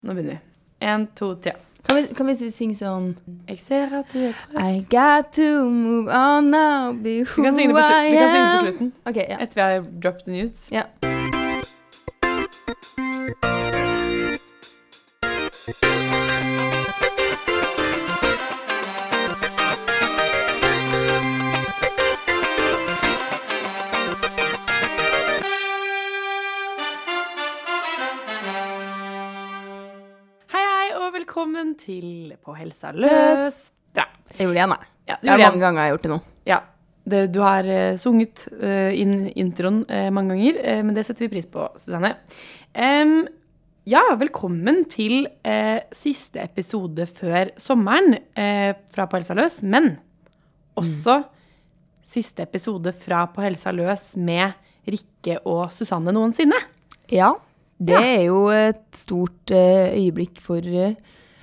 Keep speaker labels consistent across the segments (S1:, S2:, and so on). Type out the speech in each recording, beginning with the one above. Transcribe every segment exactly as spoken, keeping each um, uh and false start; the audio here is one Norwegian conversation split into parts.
S1: Nå begynner vi. En, to, tre.
S2: Kan vi, kan vi synge sånn
S1: Jeg ser at du er trøtt.
S2: I got to move on now, be
S1: Vi
S2: who
S1: kan synge det på, slutt,
S2: I
S1: vi kan synge det på
S2: am.
S1: slutten.
S2: Ok, ja.
S1: Etter vi har dropped the news.
S2: Ja.
S1: Hei, hei, og velkommen til På Helsa Løs. Ja,
S2: Jeg gjorde det igjen, da.
S1: ja du
S2: Det er
S1: gjorde
S2: mange
S1: det.
S2: ganger jeg har gjort det nå.
S1: Ja, det, du har uh, sunget uh, inn introen uh, mange ganger, uh, men det setter vi pris på, Susanne. Um, ja, velkommen til uh, siste episode før sommeren uh, fra På Helsa Løs, men også siste episode fra På Helsa Løs med Rikke og Susanne noensinne.
S2: Ja, det
S1: Ja.
S2: er jo et stort eh, øyeblikk for eh,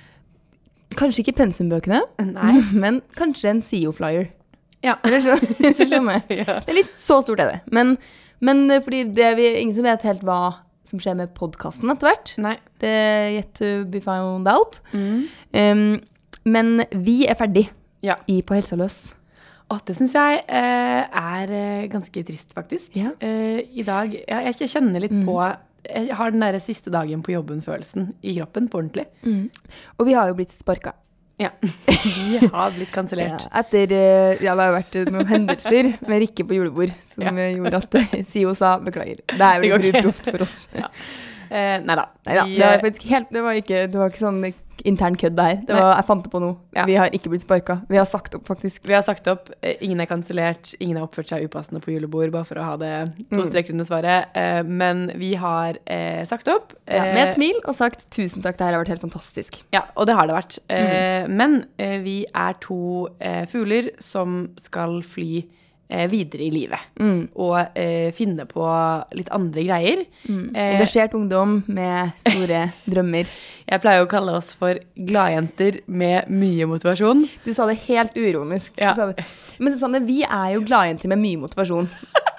S2: kanskje ikke pensumbøkene,
S1: Nei.
S2: men kanskje en C E O-flyer.
S1: Ja.
S2: Eller så, så skjønner jeg.
S1: Ja.
S2: Det er litt så stort er det. Men, men eh, fordi det er vi, ingen som vet helt hva som skjer med podcasten etter hvert.
S1: Nei.
S2: Det er yet to be found out.
S1: Mm.
S2: Um, men vi er ferdig
S1: Ja.
S2: i På Helsa Løs.
S1: Og det synes jeg eh, er eh, ganske trist, faktisk.
S2: Ja.
S1: Eh, I dag, ja, jeg jeg kjenner litt på, jeg har den der siste dagen på jobben-følelsen i kroppen, på ordentlig.
S2: Og vi har jo blitt sparket.
S1: Ja, vi har blitt kansellert.
S2: Ja, etter, eh, ja, det har jo vært eh, noen hendelser med Rikke på julebord, som
S1: Ja.
S2: eh, gjorde at eh, C E O sa beklager. Det er
S1: Det
S2: jo
S1: går
S2: ikke
S1: ikke.
S2: proft for oss.
S1: Ja. Eh, neida.
S2: Neida,
S1: Vi,
S2: det var
S1: eh,
S2: faktisk helt, det var ikke, det var ikke sånn intern kødd der. Det
S1: Nei.
S2: var, jeg fant det på noe.
S1: Ja.
S2: Vi har ikke blitt sparket. Vi har sagt opp faktisk.
S1: vi har sagt opp, eh, ingen er kansellert, ingen har oppført seg upassende på julebord, bare for å ha det to
S2: Mm.
S1: streker under svaret. Eh, men vi har eh, sagt opp.
S2: Ja, med et
S1: eh,
S2: smil og sagt tusen takk, det her har vært helt fantastisk.
S1: Ja, og det har det vært. Eh,
S2: Mm.
S1: men eh, vi er to eh, fugler som skal fly eh, videre i livet.
S2: Mm.
S1: Og eh, finne på litt andre greier.
S2: Mm.
S1: Eh,
S2: Engasjert ungdom med store drømmer.
S1: Jeg pleier å kalle oss for gladjenter med mye motivasjon.
S2: Du sa det helt uironisk.
S1: Ja.
S2: Du sa det. Men Susanne, vi er jo gladjenter med mye motivasjon.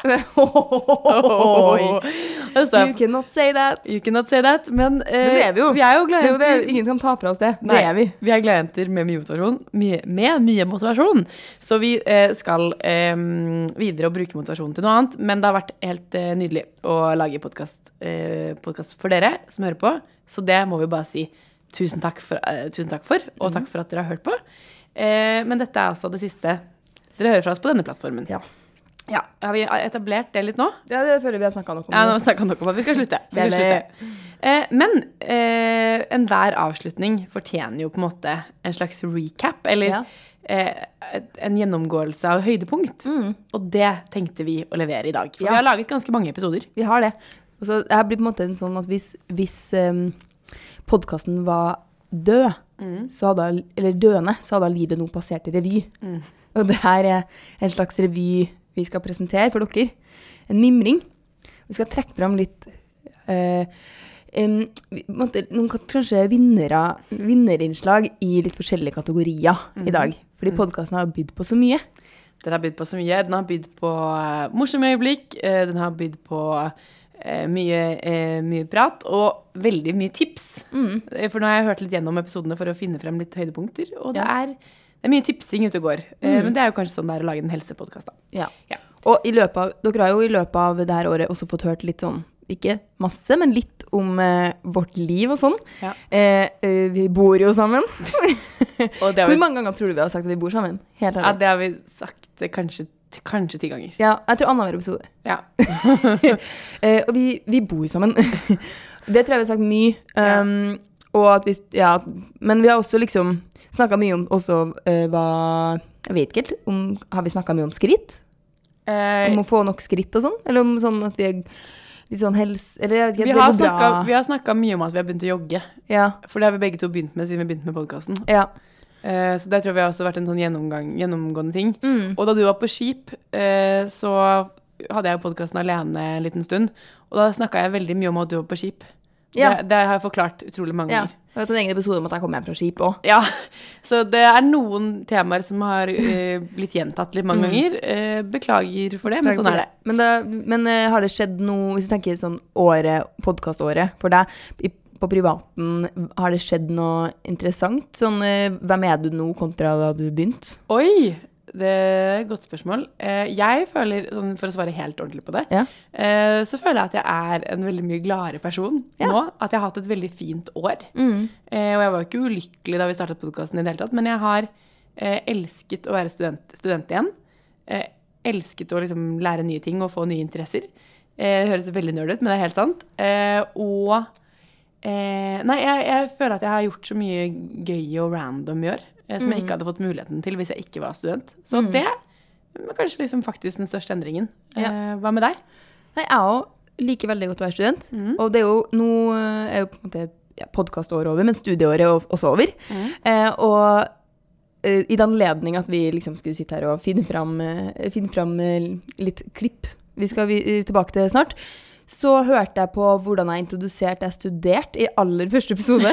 S1: Oi. Det står
S2: You cannot say that.
S1: You cannot say that, men, eh,
S2: Men det er vi jo.
S1: Vi er jo
S2: Det er jo
S1: gladjenter.
S2: det, ingen kan ta fra oss det.
S1: Nei,
S2: Det er vi.
S1: Vi er gladjenter med mye motivasjon. Mye, med mye motivasjon. Så vi eh, skal eh, videre og bruke motivasjonen til noe annet. Men det har vært helt eh, nydelig å lage podcast, eh, podcast for dere som hører på. Så det må vi bare si tusen takk for, eh, tusen takk for og takk for at dere har hørt på. Eh, men dette er altså det siste dere hører fra oss på denne plattformen.
S2: Ja.
S1: Ja, har vi etablert det litt nå?
S2: Ja, det føler vi har snakket nok om.
S1: Ja, nå snakker han nok om at vi skal slutte. Vi skal
S2: Veldig.
S1: slutte. Eh, men eh, enhver avslutning fortjener jo på en måte en slags recap, eller
S2: Ja.
S1: eh, et- en gjennomgåelse av høydepunkt.
S2: Mm.
S1: Og det tenkte vi å levere i dag. For
S2: Ja.
S1: vi har laget ganske mange episoder.
S2: Vi har det. Og så er det på en måte en sånn at hvis, hvis um, podcasten var død, så hadde, eller døende, så hadde livet nå passert i revy.
S1: Mm.
S2: Og det her er en slags revy vi skal presentere for dere. En mimring. Vi skal trekke fram litt eh, em, vi- på en måte, noen ka- kanskje vinnere, vinnerinnslag i litt forskjellige kategorier i dag. Fordi podcasten har bydd på så mye.
S1: Den har bydd på så mye. Den har bydd på eh, morsomme øyeblikk. eh, den har bydd på eh, mye, eh, mye prat og veldig mye tips. Eh, For nå har jeg hørt litt gjennom episodene for å finne frem litt høydepunkter. Og det,
S2: Ja.
S1: er, det er mye tipsing ute og går. Eh, Men det er jo kanskje sånn det er å lage en helsepodcast da.
S2: Ja.
S1: Ja.
S2: Og i løpet av, dere har jo i løpet av det her året også fått hørt litt sånn, ikke masse, men litt om eh, vårt liv og sånn.
S1: Ja.
S2: Eh, eh, vi bor jo sammen.
S1: Og det har
S2: Hvor
S1: vi,
S2: mange ganger tror du vi har sagt at vi bor sammen? Helt
S1: ja,
S2: ærlig.
S1: det har vi sagt eh, kanskje, kanskje ti ganger.
S2: Ja, jeg tror annenhver episode.
S1: Ja.
S2: Eh, og vi, vi bor sammen. Det tror jeg vi har sagt mye. Um, og at vi, ja, men vi har også liksom snakket mye om også eh, hva, jeg vet ikke helt, om, har vi snakket mye om skritt?
S1: Eh,
S2: Om å få nok skritt og sånn? Eller om sånn at vi er litt sånn helse, eller jeg vet ikke,
S1: vi,
S2: at
S1: har
S2: det går bra.
S1: snakket, vi har snakket mye om at vi har begynt å jogge.
S2: Ja,
S1: For det har vi begge to begynt med siden vi begynte med podcasten.
S2: ja.
S1: Eh, så det tror jeg vi har også vært en sånn gjennomgang, gjennomgående ting.
S2: Mm.
S1: Og da du var på skip, eh, så hadde jeg jo podcasten alene en liten stund. Og da snakket jeg veldig mye om at du var på skip.
S2: Ja.
S1: Det, det har jeg forklart utrolig mange
S2: Ja,
S1: ganger.
S2: jeg har hatt en egen episode om at jeg kom hjem fra skip også.
S1: Ja, så det er noen temaer som har eh, blitt gjentatt litt mange ganger. Eh, beklager for det, men sånn er det.
S2: Men, det, men eh, har det skjedd noe, hvis du tenker sånn året, podcaståret for deg, i på privaten, har det skjedd noe interessant? Sånn, eh, hvem er du nå kontra da du begynte?
S1: Oi, det er et godt spørsmål. Eh, jeg føler, sånn, for å svare helt ordentlig på det,
S2: Ja.
S1: eh, så føler jeg at jeg er en veldig mye gladere person
S2: Ja.
S1: nå. At jeg har hatt et veldig fint år.
S2: Mm.
S1: Eh, og jeg var jo ikke ulykkelig da vi startet podcasten i det hele tatt, men jeg har eh, elsket å være student, student igjen. Eh, elsket å liksom lære nye ting og få nye interesser. Eh, det høres veldig nerd ut, men det er helt sant. Eh, og eh, Nei, jeg, jeg føler at jeg har gjort så mye gøy og random i år, eh, som jeg ikke hadde fått muligheten til hvis jeg ikke var student. Så det er kanskje liksom faktisk den største endringen.
S2: Ja.
S1: Eh, hva med deg?
S2: Nei, jeg også liker veldig godt å være student. Og det er jo, nå er jo på en måte ja, podcaståret over, men studieåret er også over. Eh, og eh, i den anledning at vi liksom skulle sitte her og finne fram, eh, finne fram eh, litt klipp, vi skal vi, tilbake til snart, så hørte jeg på hvordan jeg introduserte jeg studert i aller første episode.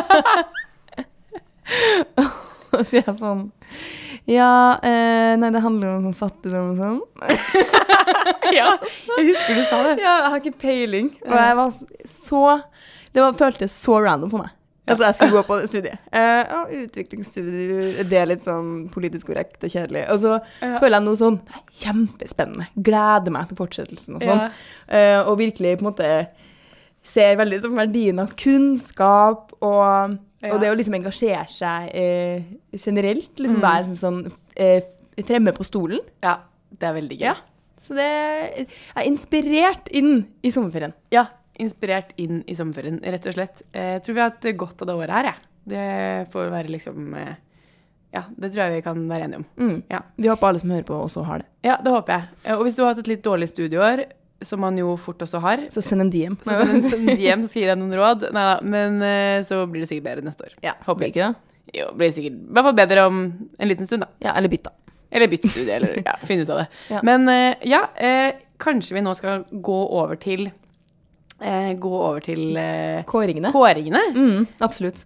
S2: Og så sier jeg sånn, ja, eh, nei, det handler om sånn fattigdom og sånn.
S1: Ja, jeg husker du sa det.
S2: Ja, jeg har ikke peiling. Og jeg var så, det var, føltes så random for meg. At jeg skulle gå på det studiet. Eh, ja, utviklingsstudier, det er litt sånn politisk korrekt og kjedelig. Og så
S1: Ja.
S2: føler jeg noe sånn kjempespennende. Gleder meg til fortsettelsen og sånn.
S1: Ja.
S2: Eh, og virkelig på en måte ser veldig som verdien av kunnskap og,
S1: Ja.
S2: og det å liksom engasjere seg eh, generelt. Liksom
S1: Mm.
S2: være sånn, sånn eh, fremme på stolen.
S1: Ja, det er veldig gøy.
S2: Ja. Så det jeg er inspirert inn i sommerferien.
S1: Ja, inspirert inn i sommerferien, rett og slett. Eh, Jeg tror vi har hatt godt av det året her, ja. Det får være liksom, eh, ja, det tror jeg vi kan være enige om.
S2: Mm.
S1: Ja.
S2: Vi håper alle som hører på også har det.
S1: Ja, det håper jeg. Eh, Og hvis du har hatt et litt dårlig studieår, som man jo fort også har,
S2: Så send en D M.
S1: så send en send hjem, så gir jeg noen råd. Neida, men eh, så blir det sikkert bedre neste år.
S2: Ja,
S1: Håper jeg.
S2: ikke det?
S1: Jo, blir det sikkert i hvert fall bedre om en liten stund da.
S2: Ja, eller bytta.
S1: Eller bytte studie, eller ja, finne ut av det.
S2: Ja.
S1: Men eh, ja, eh, kanskje vi nå skal gå over til, eh, gå over til eh,
S2: Kåringene.
S1: kåringene.
S2: Mm, absolutt.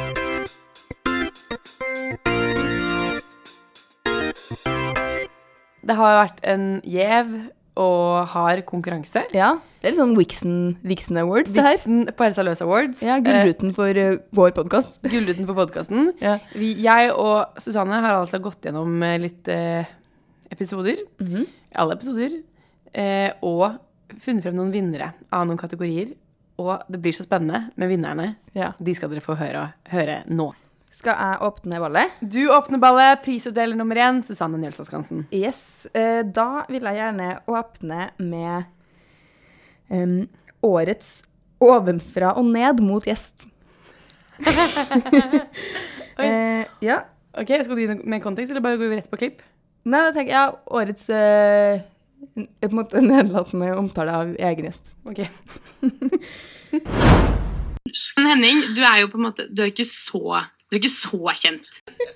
S1: Det har vært en gjev og hard konkurranse.
S2: Ja, det er litt sånn Wixen, Wixen Awards, det her.
S1: Vixen på Elsa Løs Awards.
S2: Ja, gullruten for uh, vår podcast.
S1: Eh, Gullruten på podcasten.
S2: Ja.
S1: Vi, jeg og Susanne har altså gått gjennom eh, litt eh, episoder.
S2: Mhm.
S1: Alle episoder. Eh, og funnet frem noen vinnere av noen kategorier. Og det blir så spennende med vinnerne.
S2: Ja.
S1: De skal dere få høre, høre nå.
S2: Skal jeg åpne ballet?
S1: Du åpner ballet, prisutdeler nummer én, Susanne Njølstad Skansen.
S2: Yes, eh, da vil jeg gjerne åpne med em, årets ovenfra og ned mot gjest. eh, ja,
S1: Ok, skal du gi noe mer kontekst, eller bare går vi rett på klipp?
S2: nei, da tenker jeg årets eh, på en måte nedlatende omtale av egen gjest.
S1: Ok.
S3: Men Henning, du er jo på en måte, du er ikke så, du er ikke så kjent.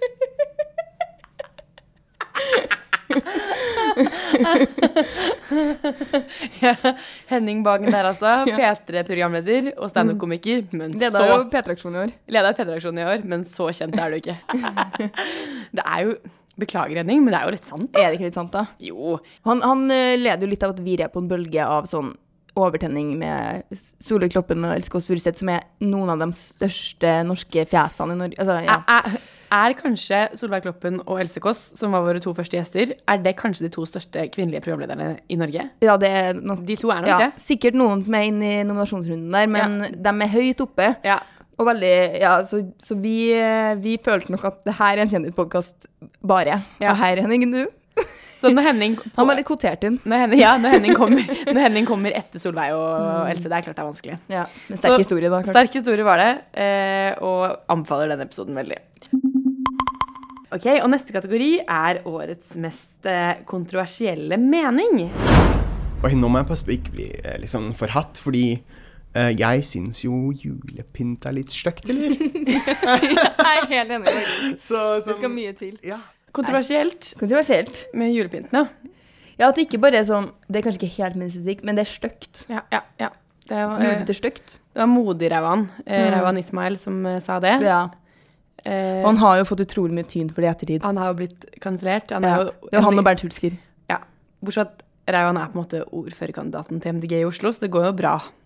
S1: Ja, Henning Bagen der altså, P tre-programleder og stand-up-komiker, men
S2: Det er
S1: så...
S2: da jo P-traksjonen i år.
S1: Leder P-redaksjonen i år, men så kjent er du ikke. Det er jo, beklager Henning, men det er jo litt sant.
S2: Er det ikke litt sant da?
S1: Jo,
S2: Han, han eh, leder jo litt av at vi er på en bølge av sånn overtenning med Solveig Kloppen og Else Kåss Furuseth, som er noen av de største norske fjesene i Norge. Altså, ja.
S1: er, er kanskje Solveig Kloppen og Else Kåss, som var våre to første gjester, er det kanskje de to største kvinnelige programlederne i Norge?
S2: ja, det er nok
S1: De to er nok
S2: ja,
S1: det.
S2: sikkert noen som er inne i nominasjonsrunden der, men de er høyt oppe.
S1: Ja,
S2: Og veldig, ja, så, så vi, eh, vi følte nok at det her er en kjendispodcast bare.
S1: Ja.
S2: Og her, Henning, du.
S1: så når Henning,
S2: Han var litt kvotert inn.
S1: når Henning, ja, når Henning, kommer, når Henning kommer etter Solveig og Else, det er klart det er vanskelig.
S2: Ja, en sterk
S1: Så-
S2: historie da. klart.
S1: Sterk historie var det, eh, og anbefaler denne episoden veldig. Ok, og neste kategori er årets mest eh, kontroversielle mening.
S4: Oi, nå må jeg passe på ikke bli eh, liksom forhatt, fordi eh, jeg synes jo julepynt er litt stygt, eller?
S2: Jeg er helt enig.
S4: Så,
S2: Det skal mye til.
S4: Ja.
S1: Kontroversielt
S2: Kontroversielt.
S1: med julepynten, ja.
S2: Ja, at det ikke bare er sånn, det er kanskje ikke helt min estetikk, men det er stygt.
S1: Ja, ja, ja. Det var, eh,
S2: Julete stygt.
S1: det var modig Rauan, eh,
S2: Mm.
S1: Rauan Ismail, som eh, sa det.
S2: Ja.
S1: Eh,
S2: Og han har jo fått utrolig mye tyn for det i ettertid.
S1: han har jo blitt kansellert. Han er
S2: Ja.
S1: jo,
S2: Det er han og Bernt Hulsker.
S1: Ja, bortsett fra at Rauan er på en måte ordførerkandidaten til M D G i Oslo, så det går jo bra.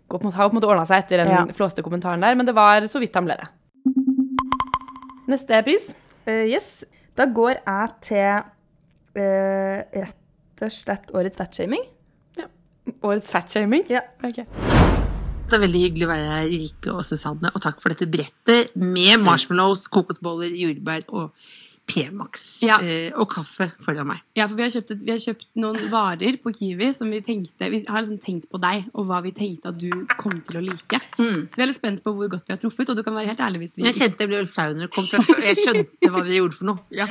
S1: gå, på en måte, har på en måte ordnet seg etter den
S2: Ja.
S1: flåste kommentaren der, men det var så vidt han ble det. Neste pris.
S2: Eh, yes. Da går jeg til eh, rett og slett årets fatshaming.
S1: Årets fatshaming.
S2: Ja.
S1: Ok.
S5: Det er veldig hyggelig å være her, Rikke og Susanne, og takk for dette brettet med marshmallows, kokosboller, jordbær og P-Max
S3: Ja.
S5: eh, og kaffe foran meg.
S3: Ja, for vi har, kjøpt et, vi har kjøpt noen varer på Kiwi som vi tenkte Vi har liksom tenkt på deg, og hva vi tenkte at du kom til å like.
S5: Mm.
S3: Så vi er litt spent på hvor godt vi har truffet, og du kan være helt ærlig hvis vi
S5: Jeg kjente jeg ble litt flau når det kom fra før. Jeg skjønte hva dere gjorde for noe. Ja.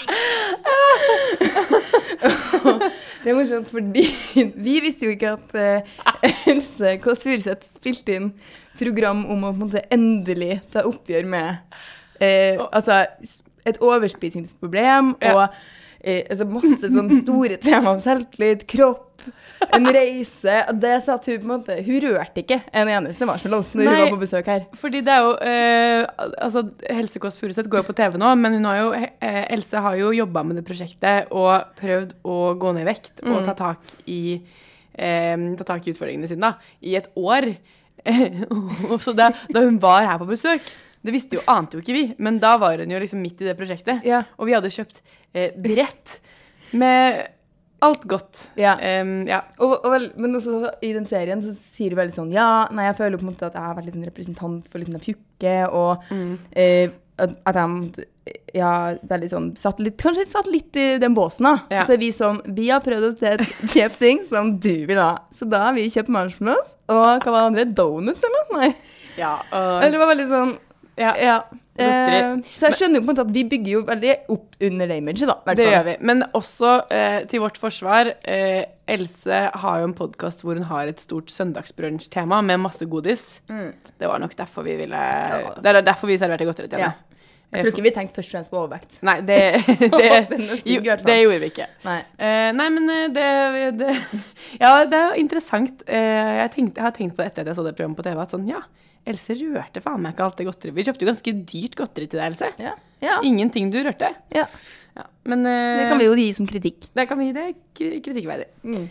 S2: Det er morsomt, fordi vi visste jo ikke at uh, Else Kåss Furuseth spilte inn program om å på en måte endelig ta oppgjør med eh, altså, s- et overspisingsproblem
S1: Ja.
S2: og eh, altså, masse sånne store tema om selvtillit, kropp, en reise. Og det sa at hun på en måte, hun rørte ikke en eneste marshmallows når
S1: Nei.
S2: hun var på besøk her.
S1: Fordi det er jo eh, altså Helse Kåss Furuseth går jo på T V nå, men hun har jo eh, Else har jo jobbet med det prosjektet og prøvd å gå ned i vekt og ta tak i eh, ta tak i utfordringene sine da, i et år. Og så da, da hun var her på besøk, det visste jo, ante jo ikke vi, men da var hun jo liksom midt i det prosjektet.
S2: Ja.
S1: Og vi hadde kjøpt eh, brett med alt godt.
S2: Ja.
S1: Em, ja.
S2: Og, og vel, men også i den serien så sier du veldig sånn, ja, nei, jeg føler på en måte at jeg har vært litt sånn representant for litt sånn pjukke, og eh, at, at jeg, ja, veldig sånn, satt litt, kanskje satt litt i den båsen da.
S1: Ja.
S2: Så er vi sånn, vi har prøvd oss til et kjøpt ting som du vil ha. Så da har vi kjøpt marshmallows, og hva var det andre? Donuts eller noe? Nei.
S1: Ja, og,
S2: Eller det var veldig sånn,
S1: ja.
S2: ja.
S1: Godteri.
S2: Eh, så jeg skjønner jo på en måte at vi bygger jo veldig opp under image da. hvert
S1: Det
S2: fall.
S1: gjør vi. Men også eh, til vårt forsvar, eh, Else har jo en podcast hvor hun har et stort søndagsbrunch-tema med masse godis. Det var nok derfor vi ville Det er derfor vi serverte godteri til
S2: Ja.
S1: henne.
S2: Jeg tror ikke vi tenkte først og fremst på overvekt.
S1: Nei, det, det,
S2: Den er stygg,
S1: jo,
S2: i hvert fall.
S1: det gjorde vi ikke.
S2: Nei.
S1: Eh, nei, men eh, det, det Ja, det er jo interessant. Eh, jeg, tenkte, jeg har tenkt på det etter at jeg så det programmet på T V, at sånn, ja, Else rørte faen meg ikke alt det godteri. Vi kjøpte jo ganske dyrt godteri til deg, Else.
S2: Ja. Ja.
S1: Ingenting du rørte.
S2: Ja.
S1: Ja, men eh,
S2: Det kan vi jo gi som kritikk.
S1: Det kan vi, det er k- kritikkverdig.
S2: Mm.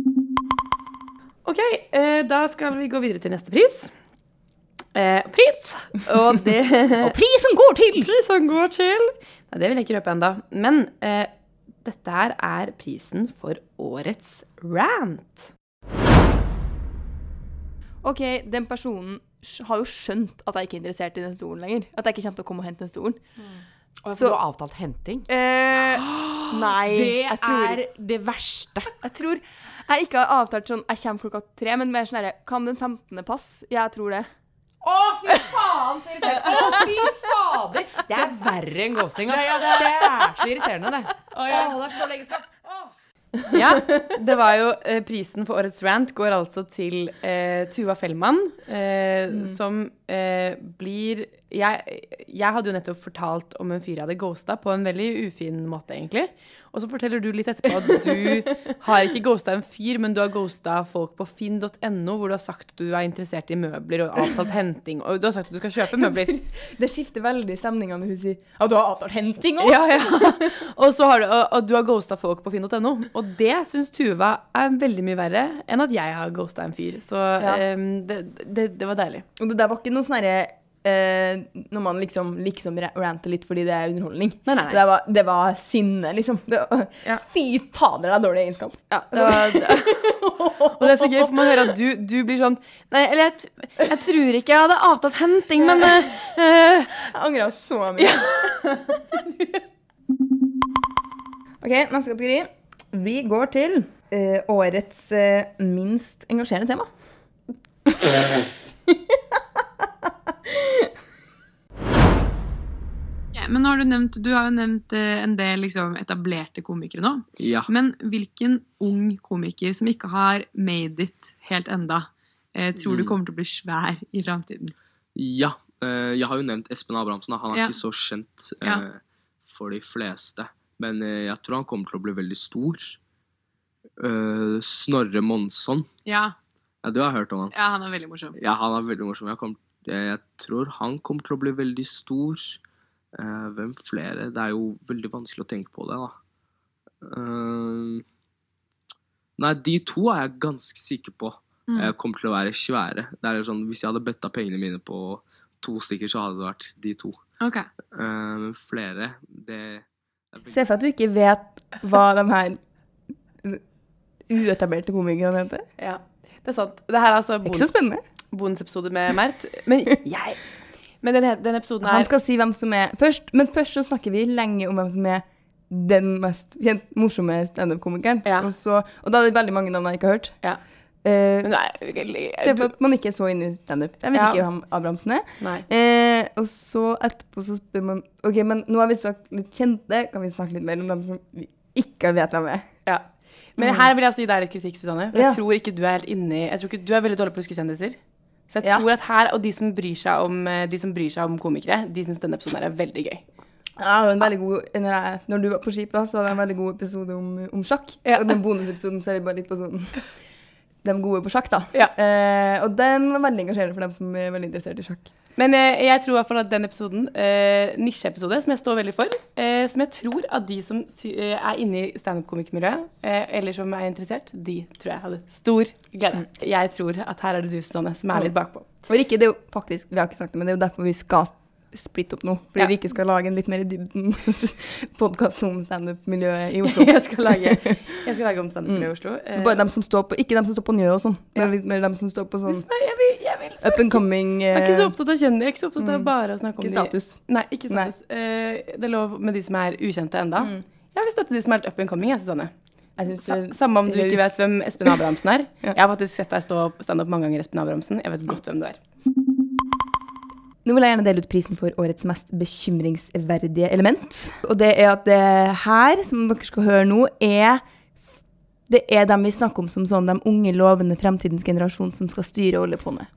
S1: Ok, eh, da skal vi gå videre til neste pris. Eh, pris! Og det Og
S2: prisen går til!
S1: prisen går til Nei, det vil jeg ikke røpe enda. Men eh, dette her er prisen for årets rant.
S2: Ok, den personen sk- har jo skjønt at jeg ikke er interessert i den stolen lenger. At jeg ikke kommer til å komme og hente den stolen.
S6: Og
S2: Så-
S6: du har avtalt henting?
S2: Eh, nei,
S6: Det
S2: jeg tror,
S6: er det verste.
S2: jeg tror jeg ikke har avtalt sånn, jeg kommer klokka tre, men mer sånn her, kan den femtende passe? Jeg tror det.
S6: Å, fy faen, så irriterende. Å, fy fader. Det er verre enn ghosting. Altså. Det er så irriterende, det. Å, det er så dårlig egenskap. Å.
S1: Ja, det var jo eh, prisen for årets rant går altså til eh, Tuva Fellmann, eh, som eh, blir jeg, jeg hadde jo nettopp fortalt om en fyr jeg hadde ghostet på en veldig ufin måte, egentlig. Og så forteller du litt etterpå at du har ikke ghostet en fyr, men du har ghostet folk på finn punktum no, hvor du har sagt at du er interessert i møbler og avtalt henting, og du har sagt at du skal kjøpe møbler.
S2: Det skifter veldig stemninga når hun sier, ja, du har avtalt henting også.
S1: Ja, ja. Og så har du, og, og du har ghostet folk på finn punktum no, og det synes Tuva er veldig mye verre enn at jeg har ghostet en fyr. Så
S2: Ja.
S1: em, det, det, det var deilig.
S2: Og det der var ikke noe sånn herre, eh, når man liksom, liksom ra- ranter litt fordi det er underholdning.
S1: Nei, nei, nei.
S2: Det var, det var sinne, liksom. Det var,
S1: Ja.
S2: Fy fader, det er dårlig egenskap.
S1: Ja, det var, det. Og det er så gøy, for man hører at du, du blir sånn, nei, eller jeg, t- jeg tror ikke jeg hadde avtalt henting, men eh, eh,
S2: Jeg angrer så mye. Ok, neste kategori. Vi går til eh, årets eh, minst engasjerende tema.
S3: Ja, men nå har du nevnt, du har jo nevnt eh, en del liksom, etablerte komikere nå.
S7: Ja.
S3: Men hvilken ung komiker som ikke har made it helt enda, eh, tror du
S7: Mm.
S3: kommer til å bli svær i fremtiden?
S7: Ja. eh, Jeg har jo nevnt Espen Abrahamsen. da. Han er
S3: Ja.
S7: ikke så kjent eh,
S3: Ja.
S7: for de fleste. Men eh, jeg tror han kommer til å bli veldig stor. Eh, Snorre Monsson.
S3: Ja,
S7: Ja, du har hørt om han.
S3: ja, han er veldig morsom.
S7: Ja, han er veldig morsom. Jeg, kom, jeg, jeg tror han kommer til å bli veldig stor. Eh, hvem flere? Det er jo veldig vanskelig å tenke på det, da. Eh, nei, de to er jeg ganske sikker på mm. eh, kommer til å være svære. Det er sånn, hvis jeg hadde betta pengene mine på to stykker, så hadde det vært de to.
S3: Ok.
S7: Eh, men flere, det...
S2: Se for at du ikke vet hva de her uetablerte komikerne heter.
S1: Ja, det er sant. Det her er altså
S2: Ikke så spennende.
S1: bonusepisode med Mert. Men jeg... Men den, den episoden er...
S2: Han skal si hvem som er... Først, men først så snakker vi lenge om hvem som er den mest kjent, morsomme stand-up-komikeren.
S1: Ja.
S2: Og, så, og da er det veldig mange navn jeg ikke har hørt.
S1: Ja.
S2: Eh,
S1: Men nei,
S2: Se for at man ikke er så inne i stand-up. Jeg vet
S1: Ja.
S2: ikke hvem Abrahamsen er.
S1: nei.
S2: Eh, og så etterpå så spør man... Ok, men nå har vi sagt litt kjente. Kan vi snakke litt mer om dem som vi ikke vet hvem er?
S1: Ja. Men her vil jeg også gi deg litt kritikk, Susanne. For
S2: Ja.
S1: jeg tror ikke du er helt inne i... Jeg tror ikke du er veldig dårlig på å huske kjendiser. Så jeg
S2: Ja.
S1: tror at her, og de som bryr seg om, de som bryr seg om komikere, de synes denne episoden her er veldig gøy.
S2: Ja, det var en veldig god... Når, jeg, når du var på skip da, så var det en veldig god episode om, om sjakk.
S1: Ja.
S2: Og den bonusepisoden så er vi bare litt på sånn... De gode på sjakk da.
S1: Ja.
S2: Eh, og den var veldig engasjerende for dem som er veldig interessert i sjakk.
S1: Men eh, jeg tror i hvert fall at den episoden, eh, nisjeepisode, som jeg står veldig for, eh, som jeg tror at de som sy eh, er inne i stand-up-komikermiljøet, eh, eller som er interessert, de tror jeg hadde stor glede. Jeg tror at her er det du, Susanne, som er litt bakpå.
S2: Og ikke, det er jo faktisk, vi har ikke sagt det, men det er jo derfor vi skal splitte opp nå. Fordi
S1: Ja.
S2: vi ikke skal lage en litt mer i dybden podcast om stand-up-miljøet i Oslo.
S1: jeg, skal lage, jeg skal lage om stand-up-miljøet i Oslo. Eh,
S2: Bare dem som står på, ikke dem som står på Njø og sånn, men
S1: Ja.
S2: litt mer dem som står på sånn
S1: Nei, jeg vil, jeg vil snakke.
S2: up and coming
S1: Jeg er ikke så
S2: eh,
S1: opptatt av kjendis, jeg er ikke så opptatt av
S2: Mm.
S1: bare å snakke om
S2: ikke
S1: de...
S2: status.
S1: Nei, ikke status. Eh, det er lov med de som er ukjente enda.
S2: Mm.
S1: Jeg vil støtte de som er litt up and coming, jeg, Susanne.
S2: Jeg synes
S1: Sa
S2: det-
S1: samme om du ikke
S2: raus.
S1: vet hvem Espen Abrahamsen er.
S2: Ja.
S1: Jeg har faktisk sett deg stå stand-up mange ganger, Espen Abrahamsen. Jeg vet godt hvem du er.
S2: Nå vil jeg gjerne dele ut prisen for årets mest bekymringsverdige element. Og det er at det her, som dere skal høre nå, er det er dem vi snakker om som sånn, de unge, lovende fremtidens generasjon som skal styre oljefondet.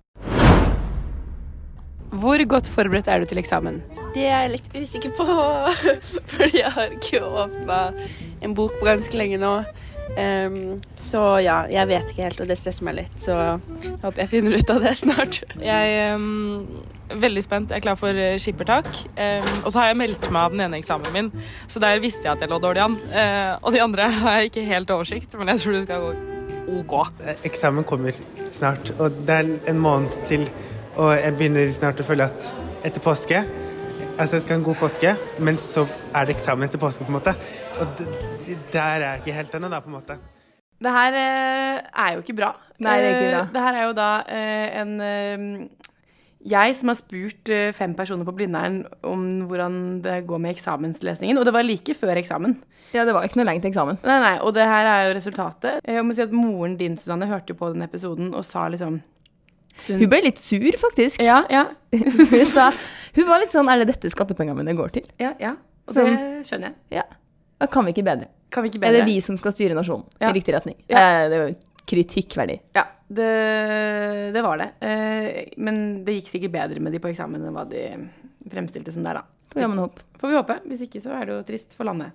S1: Hvor godt forberedt er du til eksamen?
S8: Det er jeg litt usikker på, fordi jeg har ikke åpnet en bok på ganske lenge nå. Um, så ja, jeg vet ikke helt, og det stresser meg litt, så jeg håper jeg finner ut av det snart.
S9: Jeg er um, veldig spent. Jeg er klar for uh, skippertak. Um, og så har jeg meldt meg av den ene eksamen min, så der visste jeg at jeg lå dårlig an. Uh, og de andre har jeg ikke helt oversikt, men jeg tror det skal gå ok.
S10: Eksamen kommer snart, og det er en måned til, og jeg begynner snart å føle at etter påske, altså jeg skal ha en god påske, men så er det eksamen etter påske på en måte, og d- d- der er jeg ikke helt ennå da på en måte.
S1: Det her eh, er jo ikke bra.
S2: Nei, det er ikke bra.
S1: Eh, det her er jo da eh, en eh, jeg som har spurt eh, fem personer på Blindern om hvordan det går med eksamenslesningen, og det var like før eksamen.
S2: Ja, det var ikke noe lenge til eksamen.
S1: Nei, nei, og det her er jo resultatet. Jeg må si at moren din, Susanne, hørte jo på den episoden og sa liksom...
S2: Hun ble litt sur, faktisk.
S1: Ja, ja,
S2: hun, sa, hun var litt sånn, er det dette skattepengene mine går til?
S1: ja, ja. Og det skjønner jeg.
S2: Ja. Da kan vi ikke bedre.
S1: Kan vi ikke
S2: Er
S1: bedre?
S2: det vi som skal styre nasjonen
S1: Ja.
S2: i riktig retning?
S1: Ja.
S2: Eh, det er jo kritikkverdig.
S1: Ja, det, det var det. Eh, men det gikk sikkert bedre med de på eksamen enn hva de fremstilte som der da.
S2: Får jammen håpe.
S1: Får vi håpe. Hvis ikke så er det jo trist for landet.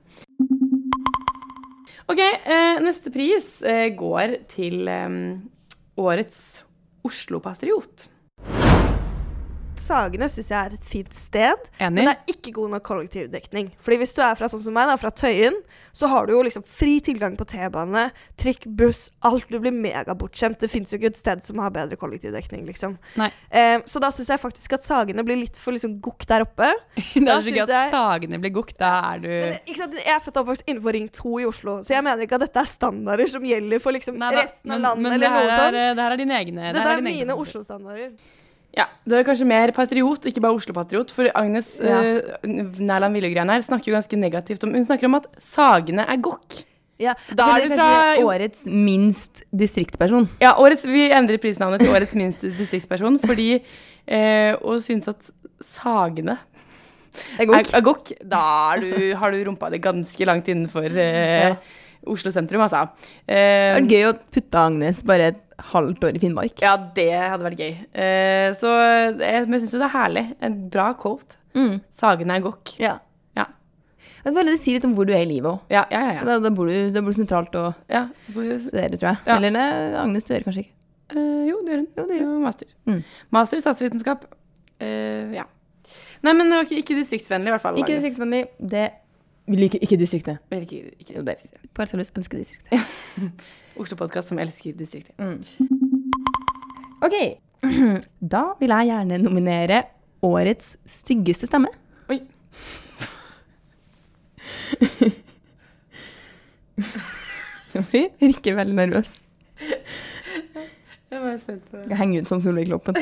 S1: Ok, eh, neste pris eh, går til eh, årets Oslo-patriot.
S11: Sagene synes jeg er et fint sted,
S1: Enig?
S11: men det er ikke god nok kollektivdekning. Fordi hvis du er fra sånn som meg, da, fra Tøyen, så har du jo liksom fri tilgang på T-bane, trikk, buss, alt. Du blir mega bortskjemt. Det finnes jo ikke et sted som har bedre kollektivdekning, liksom.
S1: Nei.
S11: Eh, så da synes jeg faktisk at Sagene blir litt for liksom gokk der oppe.
S1: Det er
S11: Da
S1: så gøy
S11: synes
S1: at
S11: jeg-
S1: Sagene blir gokk, da er du...
S11: Men, ikke sant? Jeg er født og oppvokst innenfor Ring to i Oslo, så jeg mener ikke at dette er standarder som gjelder for liksom
S1: Nei da,
S11: resten av
S1: men-
S11: landet
S1: men
S11: eller
S1: det
S11: noe
S1: her er-
S11: sånt.
S1: Det her er dine egne.
S11: Det
S1: her
S11: der er
S1: dine egne
S11: mine
S1: preferanser.
S11: Oslo-standarder.
S1: Ja, det er kanskje mer patriot, ikke bare Oslo-patriot, for Agnes
S2: Ja.
S1: uh, Nærland Viljegrein her snakker jo ganske negativt om, hun snakker om at Sagene er gokk.
S2: Ja,
S1: Da
S2: men
S1: er
S2: det
S1: du
S2: er kanskje
S1: fra-
S2: årets minst distriktperson.
S1: Ja, årets, vi endrer prisnavnet til årets minste distriktsperson, fordi eh, å synes at Sagene
S2: Det er gokk.
S1: er, er gokk, da er du, har du rumpa det ganske langt innenfor eh,
S2: Ja.
S1: Oslo sentrum, altså.
S2: Det
S1: Eh,
S2: er gøy å putte Agnes bare et halvt år i Finnmark.
S1: ja, det hadde vært gøy. Eh, så jeg, men jeg synes jo det er herlig. En bra quote.
S2: Mm.
S1: Sagene er gokk.
S2: Ja.
S1: Ja.
S2: Jeg føler det sier litt om hvor du er i livet også.
S1: Ja, ja, ja. ja.
S2: Da, da, bor du, da bor du sentralt og
S1: ja. hvor-
S2: studerer, tror jeg.
S1: Ja.
S2: Eller nei, Agnes studerer kanskje ikke.
S1: Eh, jo, det gjør hun.
S2: Jo, det gjør
S1: Jo, master.
S2: Mm.
S1: Master i statsvitenskap. Eh, ja. Nei, men det var ikke, ikke distriktsvennlig i hvert fall.
S2: Ikke
S1: Agnes.
S2: distriktsvennlig. Det vi liker ikke distriktet.
S1: Men Ikke, ikke
S2: Jo, det. Parsalus elsker distriktet.
S1: Oslo-podcast som elsker distriktet.
S2: Mm. Ok, da vil jeg gjerne nominere årets styggeste stemme.
S1: Oi.
S2: Jeg blir ikke veldig nervøs.
S1: Jeg var spent på.
S2: Jeg henger ut som Solveig Kloppen.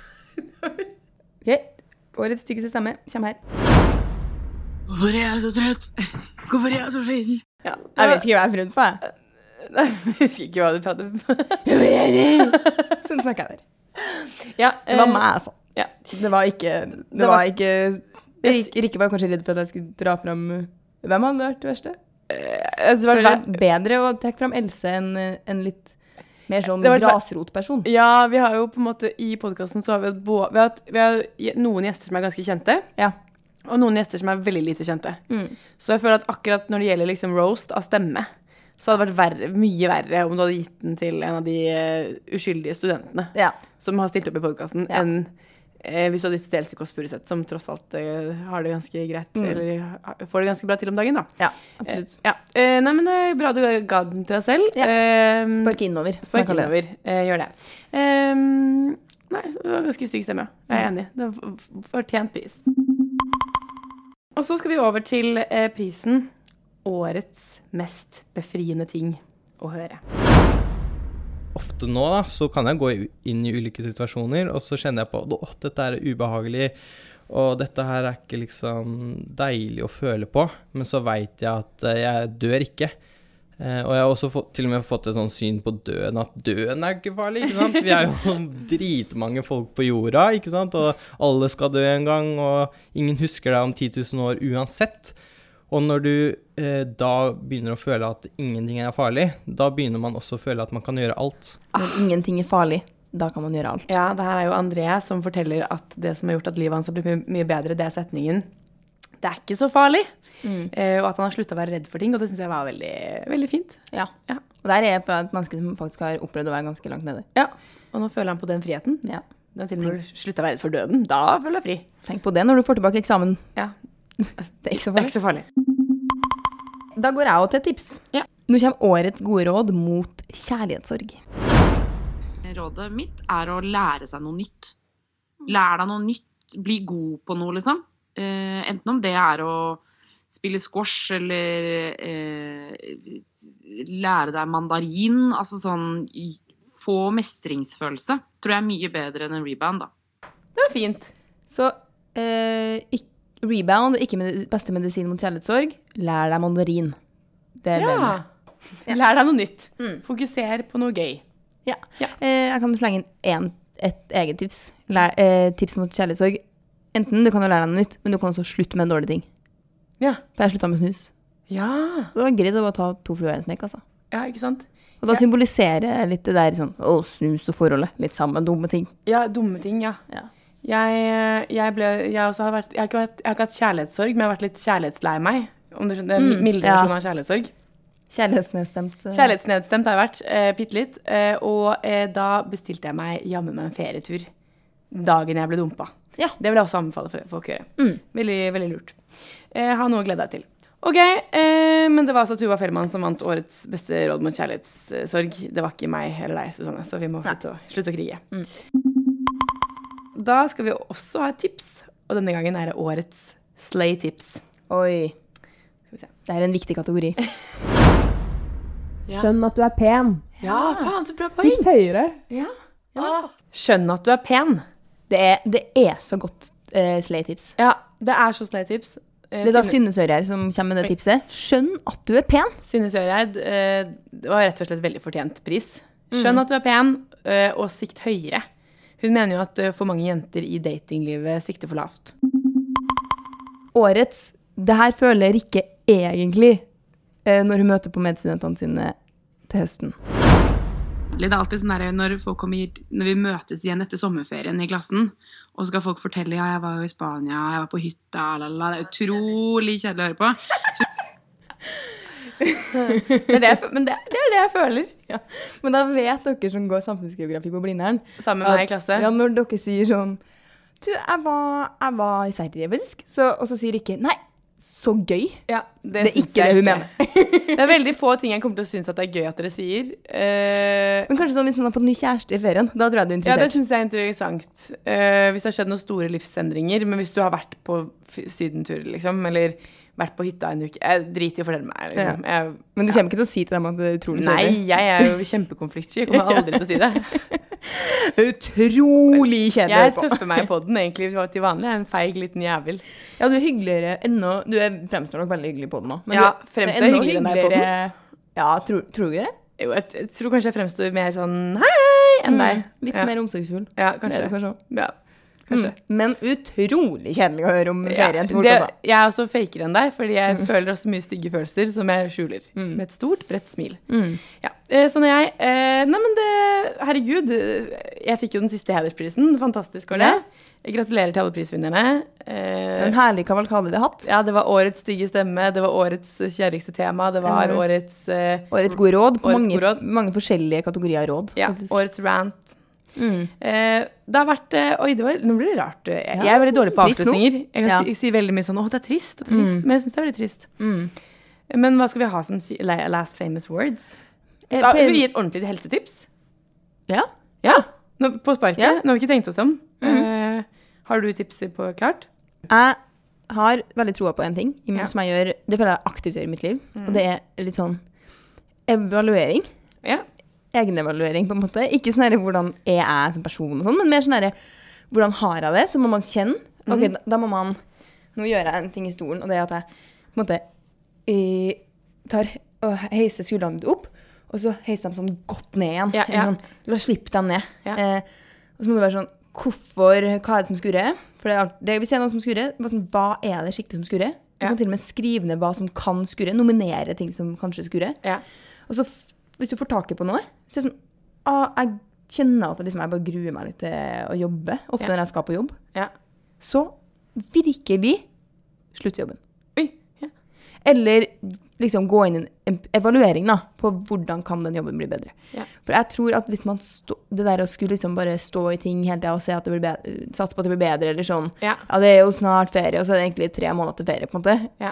S2: Ok, årets styggeste stemme kommer her.
S9: Hvorfor er jeg så trøtt? Hvorfor er jeg så sliten?
S2: Ja, jeg vet ikke hva jeg har prøvd på, jeg.
S1: Nei, jeg husker ikke hva du prater om.
S2: Sånn snakker jeg der.
S1: Ja,
S2: Det var meg, altså.
S1: Ja.
S2: Det var ikke... Det,
S1: Det
S2: var,
S1: var-
S2: ikke... Rik- Rikke var kanskje redd for at jeg skulle dra frem... Hvem hadde vært det verste?
S1: Altså, det var
S2: Føler det bedre å trekke frem Else enn en litt mer sånn
S1: Det var-
S2: grasrotperson.
S1: Ja, vi har jo på en måte i podcasten så har vi, bo- vi, har, hatt- vi har noen gjester som er ganske kjente.
S2: Ja.
S1: Og noen gjester som er veldig lite kjente.
S2: Mm.
S1: Så jeg føler at akkurat når det gjelder liksom roast av stemme, så hadde det vært verre, mye verre om du hadde gitt den til en av de uh, uskyldige studentene
S2: Ja.
S1: som har stilt opp i podcasten,
S2: Ja.
S1: enn uh, hvis du hadde gitt det til Else Kåss Furuseth, som tross alt uh, har det ganske greit,
S2: Mm.
S1: eller ha- får det ganske bra til om dagen, da.
S2: Ja, absolutt.
S1: Eh, ja. Eh, nei, men det er bra du ga den til deg selv.
S2: Ja.
S1: Eh,
S2: Spark innover. som jeg
S1: Spark
S2: kaller det.
S1: innover. Eh, gjør det. Um, nei, det var ganske stygg stemme. Jeg er enig. Det var f- fortjent pris. Og så skal vi over til eh, prisen Årets mest befriende ting å høre.
S12: Ofte nå da, så kan jeg gå i- inn i ulike situasjoner, og så kjenner jeg på at dette er ubehagelig, og dette her er ikke liksom deilig å føle på, men så vet jeg at eh, jeg dør ikke. Eh, og jeg har også fått, til og med fått et sånn syn på døden, at døden er ikke farlig, ikke sant? Vi er jo dritmange folk på jorda, ikke sant? Og alle skal dø en gang, og ingen husker deg om ti tusen år uansett. Og når du eh, da begynner å føle at ingenting er farlig, da begynner man også å føle at man kan gjøre alt.
S2: Når ingenting er farlig, da kan man gjøre alt.
S1: Ja, det her er jo André som forteller at det som har gjort at livet hans har blitt mye, mye bedre, det er setningen «Det er ikke så farlig»,
S2: Mm.
S1: eh, og at han har sluttet å være redd for ting, og det synes jeg var veldig, veldig fint.
S2: Ja.
S1: Ja.
S2: Og der er jeg fra et menneske som faktisk har opplevd å være ganske langt nede.
S1: Ja, og nå føler han på den friheten.
S2: Ja.
S1: Det er til og med når du slutter å være redd for døden, da føler jeg fri.
S2: Tenk på det når du får tilbake eksamen.
S1: Ja.
S2: Det er ikke så
S1: Det er
S2: farlig.
S1: ikke så farlig.
S2: Da går jeg også til et tips.
S1: Ja.
S2: Nå kommer årets gode råd mot kjærlighetssorg.
S13: Rådet mitt er å lære seg noe nytt. Lær deg noe nytt. Bli god på noe, liksom. Eh, enten om det er å spille squash eller eh, lære deg mandarin. Altså sånn få mestringsfølelse. Tror jeg er mye bedre enn en rebound, da.
S1: Det var fint.
S2: Så eh, ikk- rebound, ikke med beste medisin mot kjærlighetssorg. Lær deg mandarin. Det er
S1: Ja.
S2: bedre.
S1: Lær deg noe nytt.
S2: Mm.
S1: Fokuser på noe gøy.
S2: Ja.
S1: Ja.
S2: Eh, jeg kan slenge inn en, et eget tips. Lær, eh, tips mot kjærlighetssorg. Enten du kan jo lære deg noe nytt, men du kan også slutte med en dårlig ting.
S1: Ja.
S2: For jeg sluttet med snus.
S1: Ja.
S2: Det var greit å bare ta to fluer i en smekk, altså.
S1: Ja, ikke sant?
S2: Og da
S1: Ja.
S2: symboliserer litt det der sånn, å, snus og forholdet, litt sammen, dumme ting.
S1: Ja, dumme ting, ja.
S2: Ja.
S1: Jeg, jeg ble, jeg også har vært, jeg har ikke vært, jeg har ikke hatt kjærlighetssorg, men jeg har vært litt kjærlighetslei meg. Om du skjønner,
S2: Mm,
S1: mm, milde
S2: ja.
S1: versjon av kjærlighetssorg.
S2: Kjærlighetsnedstemt. eh.
S1: Kjærlighetsnedstemt har jeg vært, eh, bitte litt. Eh, og eh, da bestilte jeg meg jammen meg en ferietur dagen jeg ble dumpa.
S2: Ja.
S1: Det vil jeg også anbefale for folk å gjøre.
S2: Mm.
S1: Veldig, veldig lurt. Eh, ha noe å glede deg til. Ok, eh, men det var altså Tuva Fellmann som vant årets beste råd mot kjærlighetssorg. Det var ikke meg eller deg, Susanne, så vi må slutte å, slutte å krige.
S2: Mm.
S1: Da skal vi også ha et tips, og denne gangen er det årets slay-tips.
S2: Oi.
S1: Skal vi se.
S2: Det er en viktig kategori.
S1: Ja.
S14: Skjønn at du er pen.
S1: Ja, faen, så bra poeng.
S14: Sikt høyere.
S1: Ja. Ah. Skjønn at du er pen.
S2: Det er, det er så godt eh, slay-tips.
S1: Ja, det er så slay-tips. Eh,
S2: Det er da
S1: Synne-
S2: Synne Sørgjerd som kommer med det tipset. Skjønn at du er pen.
S1: Synne Sørgjerd, eh, det var rett og slett veldig fortjent pris. Skjønn
S2: Mm.
S1: at du er pen, eh, og sikt høyere. Hun mener jo at eh, for mange jenter i datinglivet sikter for lavt.
S2: Årets, det her føler Rikke egentlig eh, når hun møter på medstudentene sine til høsten.
S13: Det er alltid sånn der, når, folk kommer, når vi møtes igjen etter sommerferien i klassen, og så skal folk fortelle ja, jeg var jo i Spania, jeg var på hytta, lalala. Det er utrolig kjedelig å høre på.
S1: Det er det jeg, fø- men det, det er det jeg føler.
S2: Ja. Men da vet dere som går samfunnsgeografi på Blindern
S1: Sammen med meg i klasse.
S2: Ja, når dere sier sånn du, jeg var, jeg var i Sverige, faktisk. Så, og så sier Rikke, nei, så gøy.
S1: Ja, det,
S2: det er
S1: synes
S2: ikke
S1: jeg
S2: det hun
S1: ikke.
S2: mener.
S1: Det er veldig få ting jeg kommer til å synes at det er gøy at dere sier. Uh,
S2: Men kanskje sånn hvis man har fått ny kjæreste i ferien, da tror jeg du er interessert.
S1: Ja, det synes jeg er interessant. Uh, hvis det har skjedd noen store livsendringer, men hvis du har vært på sydentur, liksom, eller vært på hytta en uke, jeg driter i å fortelle meg, liksom.
S2: Ja.
S1: Jeg,
S2: Men du
S1: ja.
S2: kommer ikke til å si til dem at det er utrolig
S1: Nei,
S2: kjedelig?
S1: jeg er jo kjempekonfliktsky, jeg kommer aldri til å si det.
S2: Utrolig kjedelig
S1: Jeg
S2: på.
S1: tøffer meg på den egentlig til vanlig, jeg er en feig liten jævel.
S2: Ja, du er hyggeligere ennå, du er fremstår nok veldig hyggelig på den nå. Men
S1: Ja,
S2: du,
S1: fremstår
S2: er ennå
S1: hyggeligere enn deg på den.
S2: Ja, tror, tror du det?
S1: Jo, jeg, jeg tror kanskje jeg fremstår mer sånn hei enn deg.
S2: Mm, litt
S1: Ja.
S2: mer omsorgsfull.
S1: Ja, kanskje.
S2: Det er det kanskje også.
S1: Ja, kanskje.
S2: Mm. Men utrolig kjedelig å høre om ferien til folk
S1: det,
S2: også.
S1: jeg er også faker enn deg, fordi jeg føler også mye stygge følelser som jeg skjuler. Med et stort, bredt smil.
S2: Mm.
S1: Ja, eh, så når jeg eh, Nei, men det Herregud, jeg fikk jo den siste hedersprisen. Fantastisk var det. Jeg gratulerer til alle prisvinnerne. Eh,
S2: En herlig kavalkade vi har hatt.
S1: Ja, det var årets stygge stemme, det var årets kjærligste tema, det var
S2: Mm.
S1: årets eh,
S2: Årets gode råd på
S1: årets
S2: mange,
S1: gode råd.
S2: mange forskjellige kategorier av råd.
S1: Ja,
S2: faktisk.
S1: årets rant.
S2: Mm.
S1: Eh, det har vært eh, Oi, det var, nå blir det rart. Jeg,
S2: Ja,
S1: jeg er veldig dårlig på
S2: trist nå.
S1: avslutninger. Jeg kan
S2: Ja.
S1: si, si veldig mye sånn Å, det er trist. Det er trist.
S2: Mm.
S1: Men jeg syns det er veldig trist.
S2: Mm.
S1: Men hva skal vi ha som si, la- last famous words?
S2: Eh,
S1: Ja,
S2: på-
S1: skal vi gi et ordentlig helsetips?
S2: Ja.
S1: Ja, nå, på sparket.
S2: Ja.
S1: Nå har vi ikke tenkt oss om.
S2: Mhm.
S1: Eh, har du tipser på klart?
S2: Jeg har veldig troa på en ting i-
S1: Ja.
S2: som jeg gjør, det føler jeg aktivt gjør i mitt liv,
S1: Mm.
S2: og det er litt sånn evaluering.
S1: Ja.
S2: Egenevaluering, på en måte. Ikke sånn her hvordan er jeg som person og sånn, men mer sånn her hvordan har jeg det, så må man kjenne. Ok,
S1: Mhm.
S2: da, da må man, nå gjør jeg en ting i stolen, og det er at jeg på en måte eh, tar og heiser skuldrene litt opp, og så heiser de sånn godt ned igjen.
S1: Ja, ja.
S2: Eller Sånn, la slippe dem ned.
S1: Ja.
S2: Eh, og så må det være sånn, hvorfor, hva er det som skurrer? For det er, alt- det, hvis det er noe som skurrer, bare sånn, hva er det skikkelig som skurrer? Du
S1: Ja.
S2: kan til og med skrive ned hva som kan skurre, nominere ting som kanskje skurrer.
S1: Ja.
S2: Og så f- hvis du får taket på noe, så er det sånn, ah, jeg kjenner at liksom, jeg bare gruer meg litt til å jobbe, ofte
S1: Ja.
S2: når jeg skal på jobb.
S1: Ja.
S2: Så virkelig slutt jobben.
S1: Oi, ja.
S2: Eller liksom gå inn i en evaluering da, på hvordan kan den jobben bli bedre.
S1: Ja.
S2: For jeg tror at hvis man stå, det der å skulle liksom bare stå i ting hele tiden og se at det blir bedre, satse på at det blir bedre, eller sånn,
S1: Ja.
S2: ja, det er jo snart ferie, og så er det egentlig tre måneder til ferie, på en måte.
S1: Ja.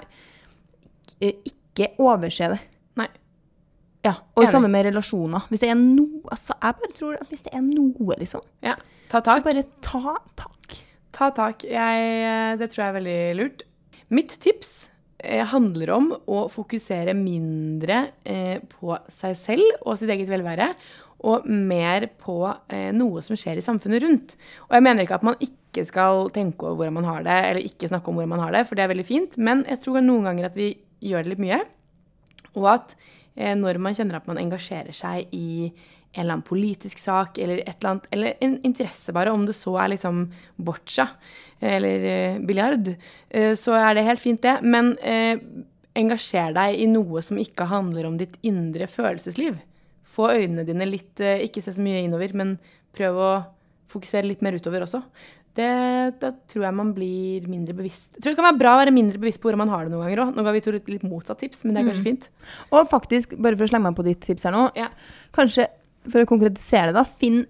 S2: Eh, Ikke overse det.
S1: Nei.
S2: Ja, og
S1: Enig.
S2: det samme med relasjoner. Hvis det er noe, altså, jeg bare tror at hvis det er noe, liksom,
S1: Ja. Ta tak.
S2: så bare ta tak.
S1: Ta tak. Jeg, det tror jeg er veldig lurt. Mitt tips eh, handler om å fokusere mindre eh, på seg selv og sitt eget velvære, og mer på eh, noe som skjer i samfunnet rundt. Og jeg mener ikke at man ikke skal tenke over hvordan man har det, eller ikke snakke om hvordan man har det, for det er veldig fint, men jeg tror noen ganger at vi gjør det litt mye, og at eh, når man kjenner at man engasjerer seg i en eller annen politisk sak, eller et eller annet, eller en interesse bare, om det så er liksom boccia, eller eh, biljard, eh, så er det helt fint det, men eh, engasjer deg i noe som ikke handler om ditt indre følelsesliv. Få øynene dine litt, eh, ikke se så mye innover, men prøv å fokusere litt mer utover også. Det, da tror jeg man blir mindre bevisst. Jeg tror det kan være bra å være mindre bevisst på hvordan man har det noen ganger også. Nå ga vi to litt motsatt tips, men det er kanskje
S2: Mm.
S1: fint.
S2: Og faktisk, bare for å slenge meg på ditt tips her nå, kanskje for å konkretisere det da, finn,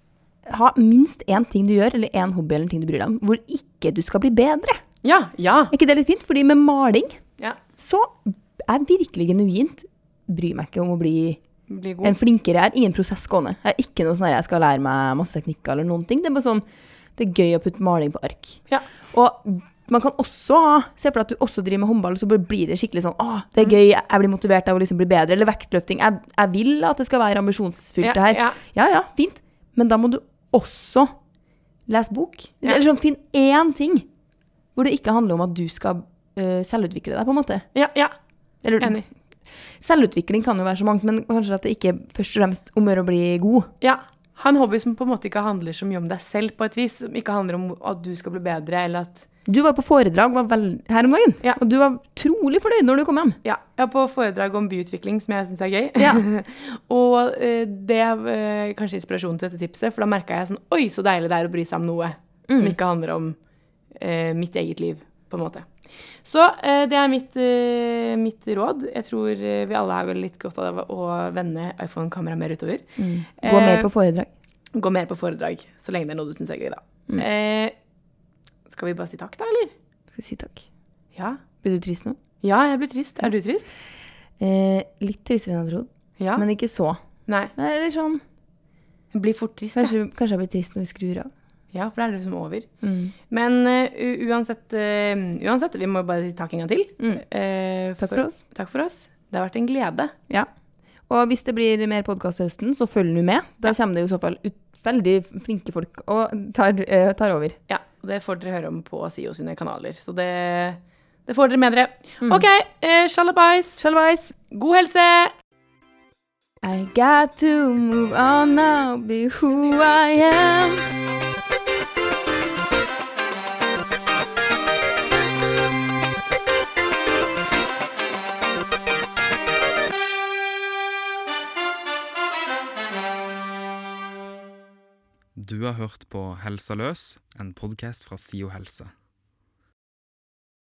S2: ha minst en ting du gjør, eller en hobby eller en ting du bryr deg om, hvor ikke du skal bli bedre.
S1: Ja, ja.
S2: Er ikke det litt fint? Fordi med maling,
S1: Ja.
S2: så er virkelig genuint, bryr meg ikke om å bli
S1: Bli god.
S2: en flinkere. Jeg er ingen prosess gående. Jeg er ikke noe sånn her, jeg skal lære meg masse teknikker eller noen ting. Det er bare sånn, det er gøy å putte maling på ark.
S1: Ja.
S2: Og man kan også ha, se for deg at du også driver med håndball, så bare blir det skikkelig sånn, åh, det er gøy, jeg blir motivert av å liksom bli bedre, eller vektløfting. Jeg, jeg vil at det skal være ambisjonsfylt
S1: Ja,
S2: det her.
S1: ja.
S2: ja, ja, fint. Men da må du også lese bok.
S1: Ja.
S2: Eller sånn, finn én ting hvor det ikke handler om at du skal øh, selvutvikle deg, på en måte.
S1: Ja, ja.
S2: Eller,
S1: Enig.
S2: Selvutvikling kan jo være så mangt, men kanskje at det ikke først og fremst om å gjøre å bli god.
S1: Ja, ha en hobby som på en måte ikke handler så mye om deg selv på et vis, som ikke handler om at du skal bli bedre, eller at...
S2: Du var på foredrag var vel, her om dagen,
S1: Ja.
S2: og du var trolig fornøyd når du kom hjem.
S1: Ja, jeg var på foredrag om byutvikling, som jeg synes er gøy.
S2: Ja.
S1: og eh, det er eh, kanskje inspirasjonen til dette tipset, for da merket jeg sånn, oi, så deilig det er å bry seg om noe som
S2: Mm.
S1: ikke handler om eh, mitt eget liv, på en måte. Så eh, det er mitt, eh, mitt råd. Jeg tror eh, vi alle har vel litt godt av å vende iPhone-kamera mer utover.
S2: Mm. Gå
S1: Eh,
S2: mer på foredrag.
S1: Gå mer på foredrag, så lenge det er noe du synes er gøy, da.
S2: Mm.
S1: Eh, skal vi bare si takk da, eller?
S2: Skal vi si takk?
S1: Ja,
S2: Blir du trist nå?
S1: Ja, jeg blir trist. Er du trist?
S2: Eh, litt tristere enn jeg trodde.
S1: Ja.
S2: Men ikke så.
S1: Nei.
S2: Eller sånn.
S1: Jeg blir fort trist,
S2: kanskje, kanskje jeg blir trist når vi skrur av.
S1: Ja, for det er det som over.
S2: Mm.
S1: Men uh, uansett, uh, uansett, vi må bare si takk en gang til.
S2: Mm.
S1: Uh,
S2: takk for oss.
S1: Takk for oss. Det har vært en glede.
S2: Ja. Og hvis det blir mer podcast høsten, så følg nå med. Da kommer det jo i så fall ut veldig flinke folk og tar, uh, tar over.
S1: Ja, det får dere høre om på S I O sine kanaler. Så det, det får dere med dere. Mm. Ok, uh, shalabais.
S2: Shalabais.
S1: God helse!
S2: I got to move on now, be who I am.
S14: Du har hørt på Helsa løs, en podcast fra S I O Helse.